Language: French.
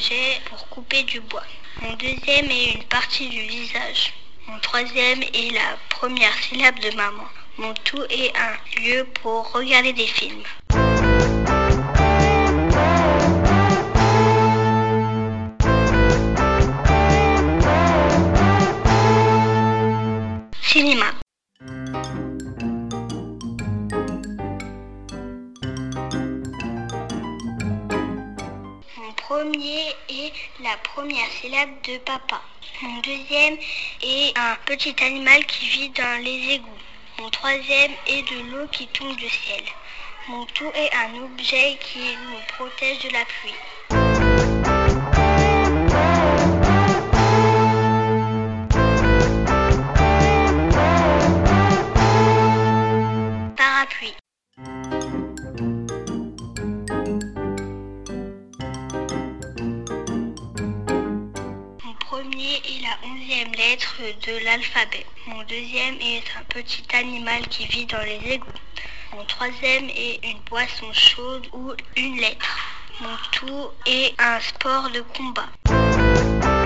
objet pour couper du bois. Mon deuxième est une partie du visage. Mon troisième est la première syllabe de maman. Mon tout est un lieu pour regarder des films. Cinéma. Mon premier est la première syllabe de papa. Mon deuxième est un petit animal qui vit dans les égouts. Mon troisième est de l'eau qui tombe du ciel. Mon tout est un objet qui nous protège de la pluie. Parapluie. Mon premier est la 11e lettre de l'alphabet. Mon deuxième est un petit animal qui vit dans les égouts. Mon troisième est une boisson chaude ou une lettre. Mon tout est un sport de combat.